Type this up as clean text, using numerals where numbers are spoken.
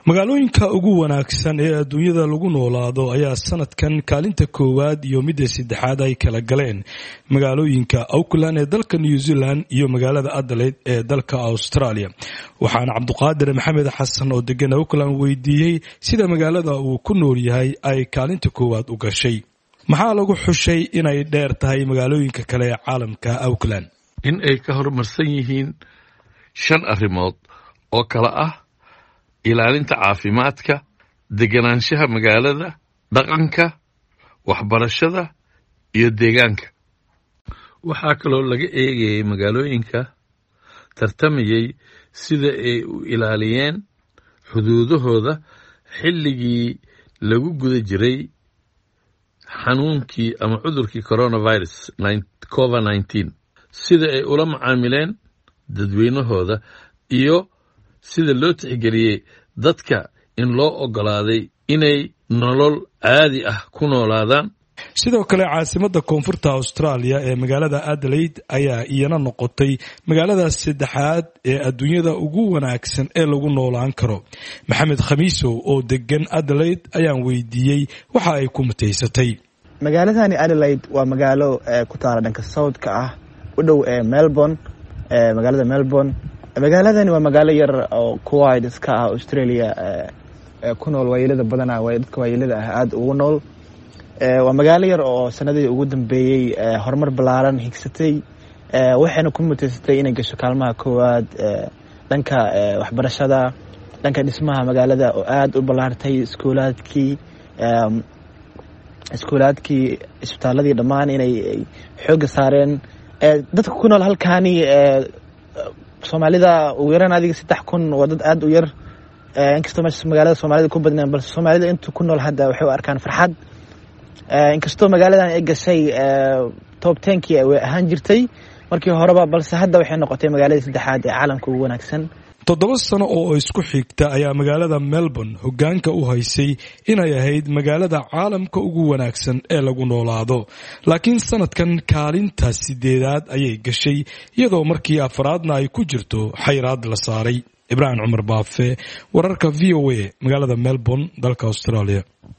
magaalooyinka ugu wanaagsan ee adduunyada lagu noolaado ayaa sanadkan kaalinta koowaad iyo midda saddexaad ay kala galeen magaalooyinka Auckland ee dalka New Zealand iyo magaalada Adelaide ee dalka Australia. Waxaana Cabduqaadir Maxamed Xasan oo degan Auckland weydiiyay sida magaalada uu ku nool yahay ay kaalinta koowaad u gashay. Maxaa lagu xushay inay dheer tahay magaalooyinka kale ee caalamka Auckland? In ay ka horumarsan yihiin 5 arrimood oo kala ah ilaalinta caafimaadka, deganaanshaha magaalada, dhaqanka, waxbarashada iyo deegaanka. Waxaa kaloo laga eegayay magaalooyinka tartamayay sida ay u ilaaliyeen xuduudahooda xilligii lagu guda jiray xanuunkii ama cudurkii coronavirus COVID-19, sida ay ula macaamileen dadweynahooda iyo sida loo tixgeliyey dadka in loo ogolaaday inay nolol caadi ah ku noolaadaan. sidoo kale caasimadda koonfurta Australia ee magaalada Adelaide ayaa iyana noqotay magaalada saddexaad ee adduunyada ugu wanaagsan ee lagu noolaan karo. Maxamed Khamiisow oo degan Adelaide ayaan weydiiyey waxa ay ku mutaysatay. magaaladani Adelaide waa magaalo ku taala dhanka south-ka ah u dhow Melbourne, magaalada Melbourne. magaaladani waa magaalo yar oo kuwayd iska ah Australia ku nool waayelada badana way dadka waayelada ah aad ugu nool. waa magaalo yar oo sanadii ugu dambeeyay horumar balaaran higsatay, waxayna ku mutaysatay inay gasho kaalmaha koowaad dhanka waxbarashada, dhanka dhismaha magaalada oo aad u balaartay, iskuulaadkii isbitaaladii dhammaan inay xooga saareen. dadka ku nool halkaani Soomaalida ugu yaraan adiga 3,000 waa dad aad u yar, inkastoo meesha magaalada Soomaalida ku badnaan, balse Soomaalida inta ku nool hadda waxay u arkaan farxad. inkastoo magaaladan ay gashay top 10kii ay ahaan jirtay markii horeba, balse hadda waxay noqotay magaalada saddexaad ee caalamka ugu wanaagsan. 7 sano oo isku xigta ayaa magaalada Melbourne hoggaanka u haysay inay ahayd magaalada caalamka ugu wanaagsan ee lagu noolaado, laakiin sanadkan kaalinta 8aad ayay gashay iyadoo markii afraadna ay ku jirto xayiraad la saaray. Ibrahim Cumar Baafe, wararka VOA, magaalada Melbourne, dalka Australia.